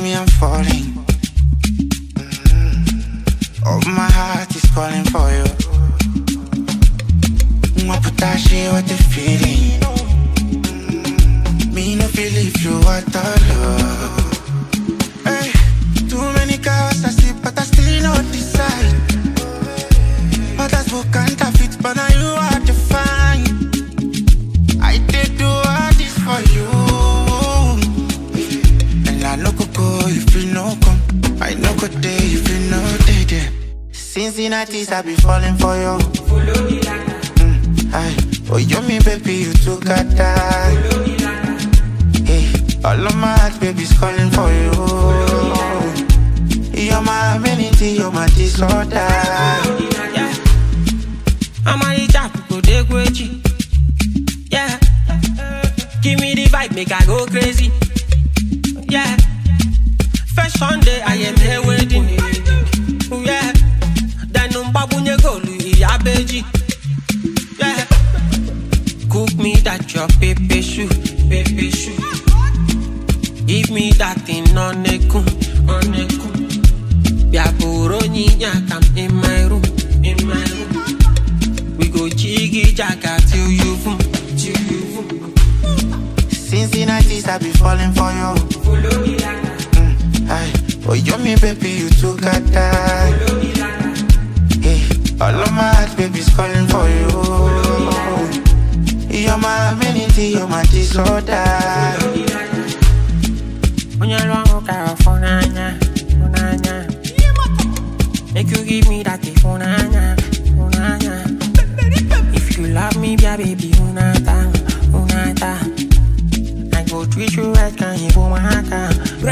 me I'm falling. Oh, my heart is calling for you. Maputashi, what the feeling? Me no feel if you want to love. Hey, too many cars I see, but I still not decide. Others who can't fit, but now you are defined. I did do all this for you, and I no go go if you no come. I no go day if you no day there. Cincinnati's I be falling for you. Follow me like oh, you me baby, you too got that. Hey, all of my heart, baby's calling for you. You're my amenity, you're my disorder. Yeah. I'm a little people, they crazy. Yeah. Give me the vibe, make I go crazy. Yeah. First Sunday, I am here waiting. Yeah. Then Mbabunye go, Louis Abeji. Yeah. Cook me that your pepe shoe, pepe shoe. Give me that thing on a kun, on a kun. Biaburoni yakam in my room, in my room. We go jiggy jagga till you boom, till you boom. Cincinnati's I be falling for you. Follow me like that. Oh, you me baby, you too got that. Follow me like that. Hey, all of my heart, baby's calling for you. You're my amenity, you're my disorder. When you're long, okay, for nanya, nanya. Make you give me that phone, nanya, nanya. If you love me, baby, unata, unata. I go treat you right, can you go my